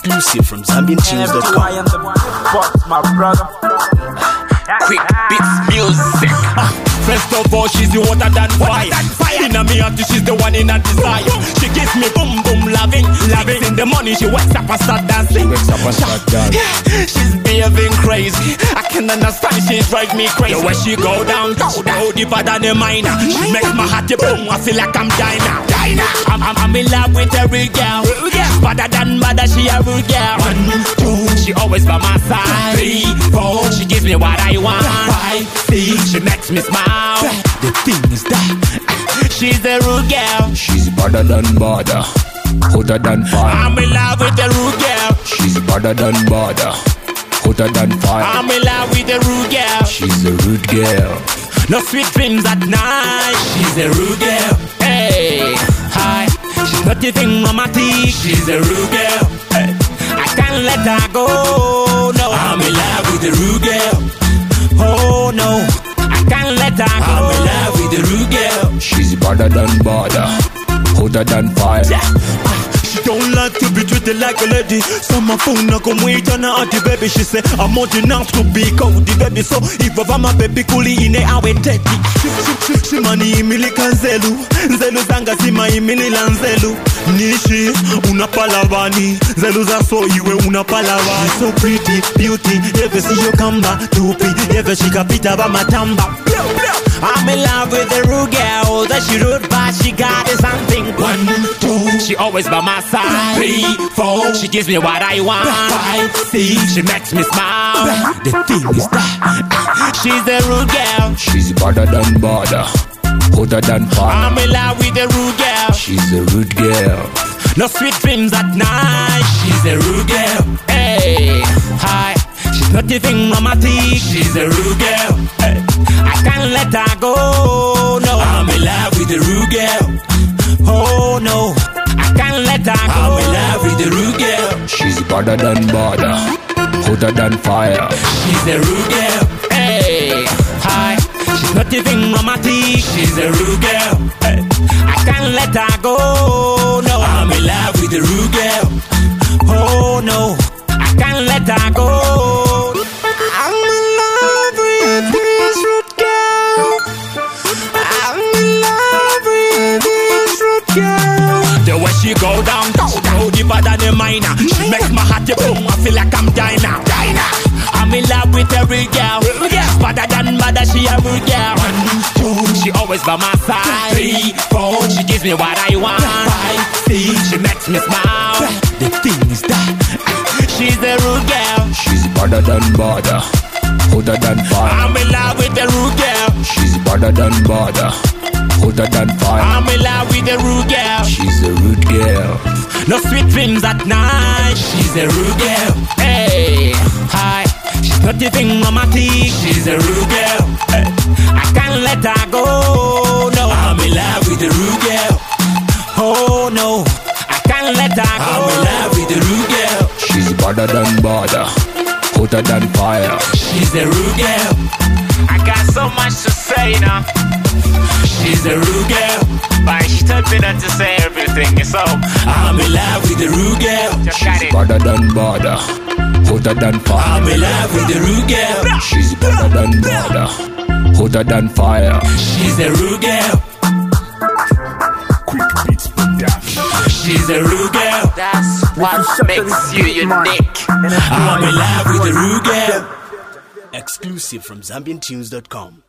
Exclusive from ZambianTunes.com. I am the one who my brother. Quick Beats Music. First of all, she's the hotter than fire. Inna me heart, she's the one in her desire. She gives me boom boom loving. In the money, she wakes up and start dancing. She's behaving crazy. I can understand, she drives me crazy. The way she go down, go deeper than a miner. She makes my heart boom. I feel like I'm Dinah. I'm in love with a real girl. Better than mother, she a real girl. 1, 2, she always by my side. 3, 4, she gives me what I want. 5, 6, she makes me smile. The thing is that she's a rude girl. She's better than butter, hotter than fire. I'm in love with a rude girl. She's better than butter, hotter than fire. I'm in love with a rude girl. She's a rude girl. No sweet dreams at night. She's a rude girl. Hey, hi. She's not even romantic. She's a rude girl. Hey. I can't let her go. No, I'm in love with a rude girl. Oh no, I can't let her go. I'm in love with a rude girl. She's better than butter, hotter than fire. She don't like to be treated like a lady. So my phone no come wait on her the baby. She say I'm old enough to be called the baby. So if I my baby kuli ine awe teti. She mani imili kanzelu. Nzelu zanga sima imili lanzelu. Nishi unapalavani. Nzelu za so iwe unapalavani. So pretty, beauty. Ever see you come back, tupi. Ever she kapita ba matamba. I'm in love with the rude girl. That she rude but she got is something. 1, 2, she always by my side. 3, 4, she gives me what I want. 5, 6, she makes me smile. The thing is that she's a rude girl. She's better than butter, hotter than fire. I'm in love with a rude girl. She's a rude girl. No sweet dreams at night. She's a rude girl. Hey, hi. She's not even romantic. She's a rude girl. Hey. I can't let her go. No, I'm in love with the rude girl. Oh no, I can't let her go. I'm in love with the rude girl. She's better than butter, hotter than fire. She's a rude girl. Hey, hi. She's not even romantic. She's a rude girl. Hey. I can't let her go. No, I'm in love with the rude girl. Oh no, I can't let her go. I'm in love with this rude girl. I'm in love with this rude girl. The way she go down, go deeper than a miner. She makes my heart boom. I feel like I'm Dinah. I'm in love with a real girl. Better than mother, she a real girl. 1, 2, she always by my side. 3, 4, she gives me what I want. 5, 6, she makes me smile. The thing is that she's a rude girl. She's better than butter, hotter than fire. I'm in love with a rude girl. She's better than butter, hotter than fire. I'm in love with a rude girl. She's a rude girl. No sweet dreams at night. She's a rude girl. Hey, hi. She's not even romantic. She's a rude girl. Hey. I can't let her go. No, I'm in love with a rude girl. Oh no, I can't let her go. I'm in love with a rude girl. She's better than butter, hotter than fire. She's a rude girl. I got so much to say now. She's a rude girl, but she told me not to say everything. So I'm in love with the rude girl. She's better than butter, hotter than fire. I'm in love with the rude girl. She's better than butter, hotter than fire. She's a rude girl. Quick Beats Production. She's a rude girl. That's what makes you unique. I'm in love with the rude girl. Exclusive from ZambianTunes.com.